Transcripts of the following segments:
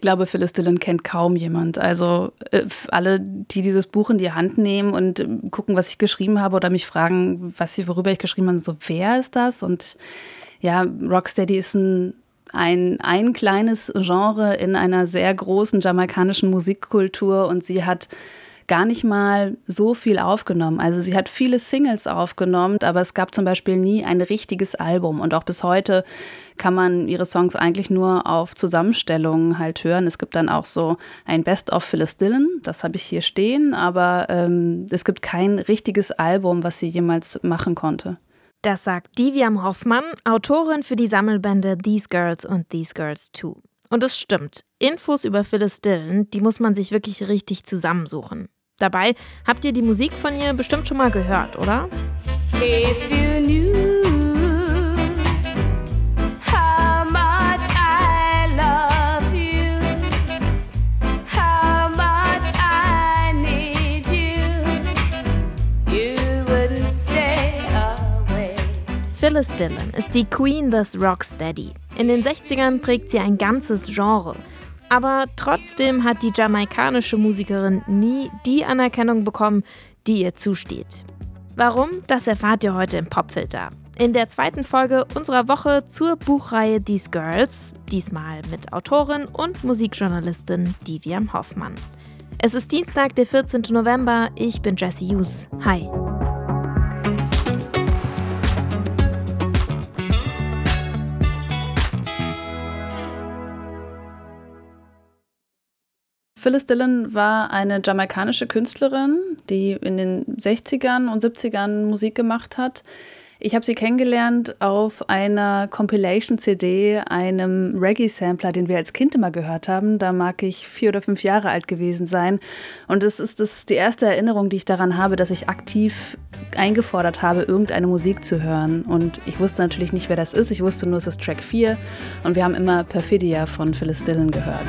glaube, Phyllis Dillon kennt kaum jemand. Also alle, die dieses Buch in die Hand nehmen und gucken, was ich geschrieben habe oder mich fragen, worüber ich geschrieben habe, so, wer ist das? Und ja, Rocksteady ist ein kleines Genre in einer sehr großen jamaikanischen Musikkultur und sie hat gar nicht mal so viel aufgenommen. Also sie hat viele Singles aufgenommen, aber es gab zum Beispiel nie ein richtiges Album. Und auch bis heute kann man ihre Songs eigentlich nur auf Zusammenstellungen halt hören. Es gibt dann auch so ein Best-of Phyllis Dillon, das habe ich hier stehen, aber es gibt kein richtiges Album, was sie jemals machen konnte. Das sagt Diviam Hoffmann, Autorin für die Sammelbände These Girls und These Girls Too. Und es stimmt, Infos über Phyllis Dillon, die muss man sich wirklich richtig zusammensuchen. Dabei habt ihr die Musik von ihr bestimmt schon mal gehört, oder? If you knew how much I love you, how much I need you, you wouldn't stay away. Phyllis Dillon ist die Queen des Rocksteady. In den 60ern prägt sie ein ganzes Genre. Aber trotzdem hat die jamaikanische Musikerin nie die Anerkennung bekommen, die ihr zusteht. Warum? Das erfahrt ihr heute im Popfilter. In der 2. Folge unserer Woche zur Buchreihe These Girls, diesmal mit Autorin und Musikjournalistin Diviam Hoffmann. Es ist Dienstag, der 14. November. Ich bin Jessie Hughes. Hi. Phyllis Dillon war eine jamaikanische Künstlerin, die in den 60ern und 70ern Musik gemacht hat. Ich habe sie kennengelernt auf einer Compilation-CD, einem Reggae-Sampler, den wir als Kind immer gehört haben. Da mag ich 4 oder 5 Jahre alt gewesen sein. Und es ist die erste Erinnerung, die ich daran habe, dass ich aktiv eingefordert habe, irgendeine Musik zu hören. Und ich wusste natürlich nicht, wer das ist. Ich wusste nur, es ist Track 4. Und wir haben immer Perfidia von Phyllis Dillon gehört.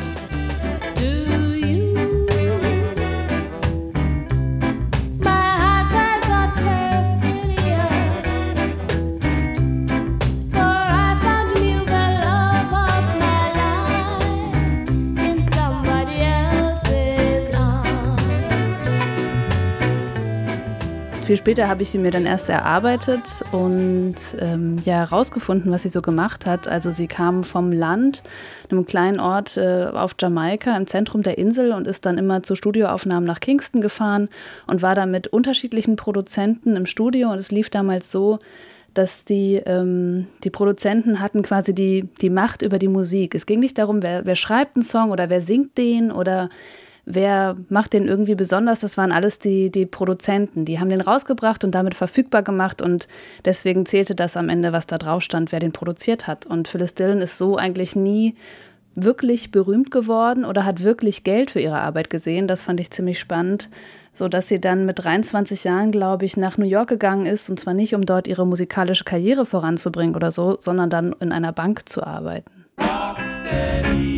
Viel später habe ich sie mir dann erst erarbeitet und herausgefunden, was sie so gemacht hat. Also sie kam vom Land, einem kleinen Ort auf Jamaika im Zentrum der Insel und ist dann immer zu Studioaufnahmen nach Kingston gefahren und war da mit unterschiedlichen Produzenten im Studio. Und es lief damals so, dass die Produzenten hatten quasi die Macht über die Musik. Es ging nicht darum, wer schreibt einen Song oder wer singt den oder wer macht den irgendwie besonders. Das waren alles die Produzenten. Die haben den rausgebracht und damit verfügbar gemacht und deswegen zählte das am Ende, was da drauf stand, wer den produziert hat. Und Phyllis Dillon ist so eigentlich nie wirklich berühmt geworden oder hat wirklich Geld für ihre Arbeit gesehen. Das fand ich ziemlich spannend, sodass sie dann mit 23 Jahren, glaube ich, nach New York gegangen ist und zwar nicht, um dort ihre musikalische Karriere voranzubringen oder so, sondern dann in einer Bank zu arbeiten. Rocksteady.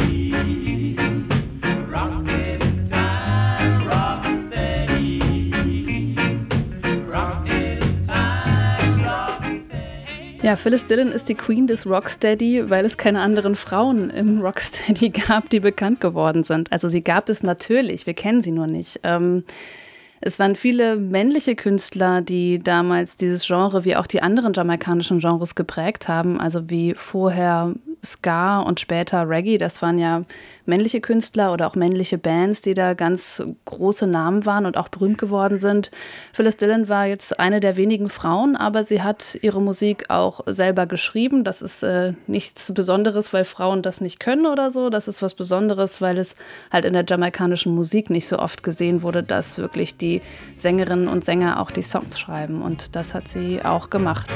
Ja, Phyllis Dillon ist die Queen des Rocksteady, weil es keine anderen Frauen im Rocksteady gab, die bekannt geworden sind. Also sie gab es natürlich, wir kennen sie nur nicht. Es waren viele männliche Künstler, die damals dieses Genre wie auch die anderen jamaikanischen Genres geprägt haben. Also wie vorher Ska und später Reggae. Das waren ja männliche Künstler oder auch männliche Bands, die da ganz große Namen waren und auch berühmt geworden sind. Phyllis Dillon war jetzt eine der wenigen Frauen, aber sie hat ihre Musik auch selber geschrieben. Das ist nichts Besonderes, weil Frauen das nicht können oder so. Das ist was Besonderes, weil es halt in der jamaikanischen Musik nicht so oft gesehen wurde, dass wirklich die Sängerinnen und Sänger auch die Songs schreiben. Und das hat sie auch gemacht.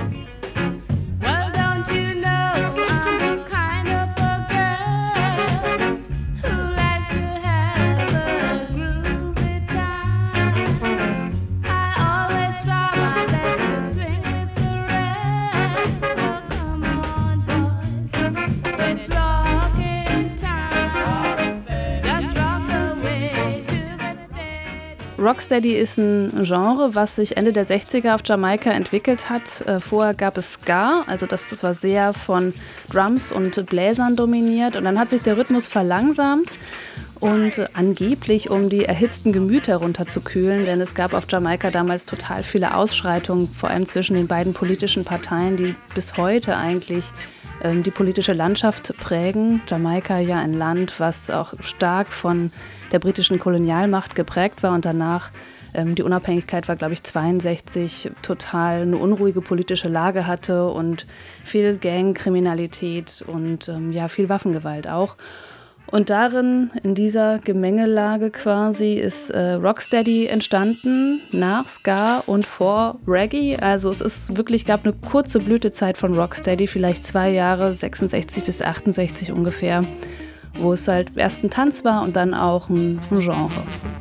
Rocksteady ist ein Genre, was sich Ende der 60er auf Jamaika entwickelt hat. Vorher gab es Ska, also das war sehr von Drums und Bläsern dominiert. Und dann hat sich der Rhythmus verlangsamt und angeblich, um die erhitzten Gemüter runterzukühlen, denn es gab auf Jamaika damals total viele Ausschreitungen, vor allem zwischen den beiden politischen Parteien, die bis heute eigentlich die politische Landschaft prägen. Jamaika ja ein Land, was auch stark von der britischen Kolonialmacht geprägt war und danach die Unabhängigkeit war, glaube ich, 62, total eine unruhige politische Lage hatte und viel Gangkriminalität und viel Waffengewalt auch. Und darin, in dieser Gemengelage quasi, ist Rocksteady entstanden, nach Ska und vor Reggae. Also es ist wirklich, gab eine kurze Blütezeit von Rocksteady, vielleicht 2 Jahre, 66 bis 68 ungefähr, wo es halt erst ein Tanz war und dann auch ein Genre.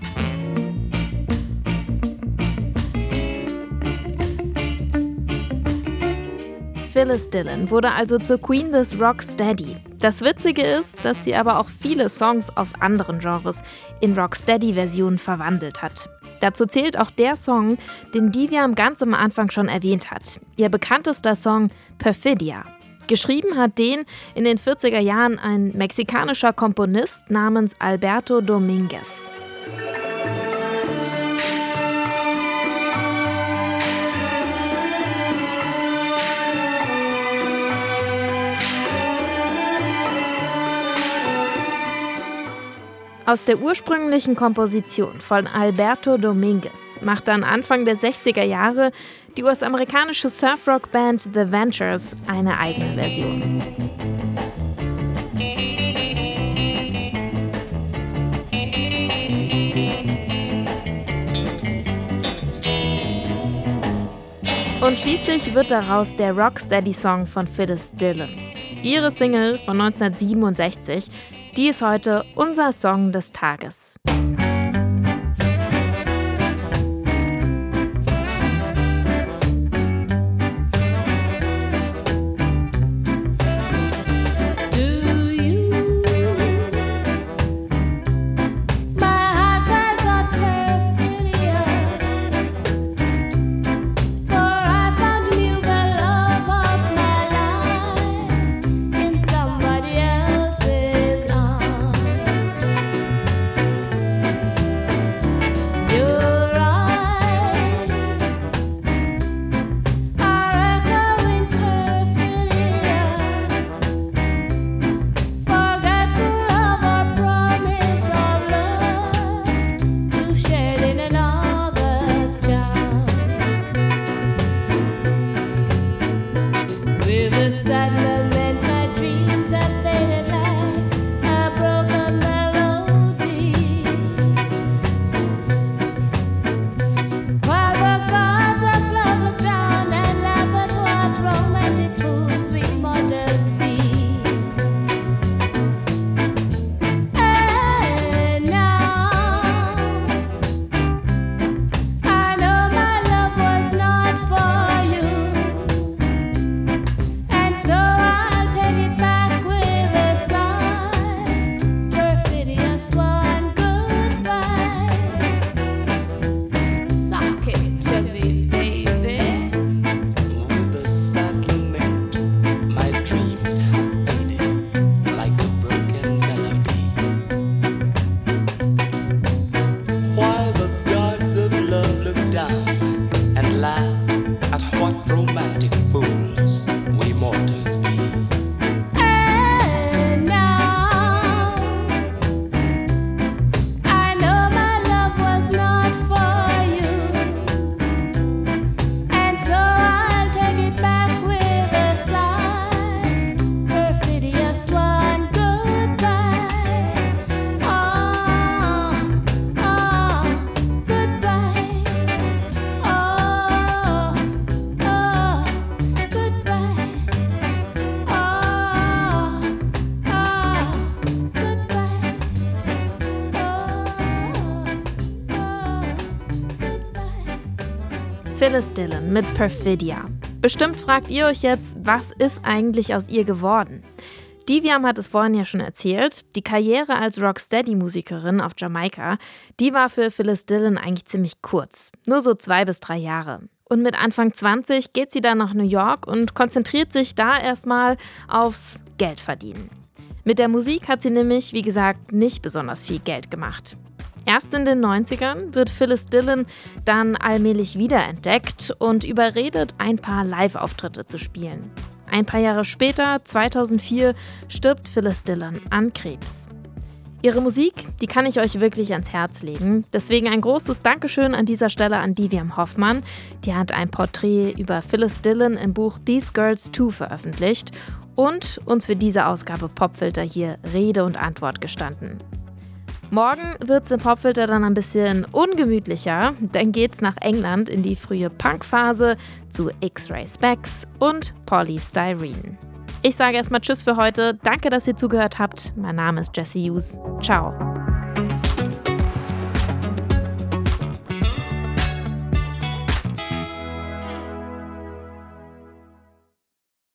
Phyllis Dillon wurde also zur Queen des Rocksteady. Das Witzige ist, dass sie aber auch viele Songs aus anderen Genres in Rocksteady-Versionen verwandelt hat. Dazu zählt auch der Song, den Diviam ganz am Anfang schon erwähnt hat. Ihr bekanntester Song Perfidia. Geschrieben hat den in den 40er Jahren ein mexikanischer Komponist namens Alberto Dominguez. Aus der ursprünglichen Komposition von Alberto Dominguez machte dann Anfang der 60er Jahre die US-amerikanische Surfrock-Band The Ventures eine eigene Version. Und schließlich wird daraus der Rocksteady-Song von Phyllis Dillon. Ihre Single von 1967, die ist heute unser Song des Tages. Phyllis Dillon mit Perfidia. Bestimmt fragt ihr euch jetzt, was ist eigentlich aus ihr geworden? Diviam hat es vorhin ja schon erzählt, die Karriere als Rocksteady-Musikerin auf Jamaika, die war für Phyllis Dillon eigentlich ziemlich kurz, nur so 2 bis 3 Jahre. Und mit Anfang 20 geht sie dann nach New York und konzentriert sich da erstmal aufs Geldverdienen. Mit der Musik hat sie nämlich, wie gesagt, nicht besonders viel Geld gemacht. Erst in den 90ern wird Phyllis Dillon dann allmählich wiederentdeckt und überredet, ein paar Live-Auftritte zu spielen. Ein paar Jahre später, 2004, stirbt Phyllis Dillon an Krebs. Ihre Musik, die kann ich euch wirklich ans Herz legen. Deswegen ein großes Dankeschön an dieser Stelle an Diviam Hoffmann. Die hat ein Porträt über Phyllis Dillon im Buch These Girls Too veröffentlicht und uns für diese Ausgabe Popfilter hier Rede und Antwort gestanden. Morgen wird es im Popfilter dann ein bisschen ungemütlicher. Dann geht's nach England in die frühe Punk-Phase zu X-Ray Spex und Polystyrene. Ich sage erstmal Tschüss für heute. Danke, dass ihr zugehört habt. Mein Name ist Jessie Hughes. Ciao.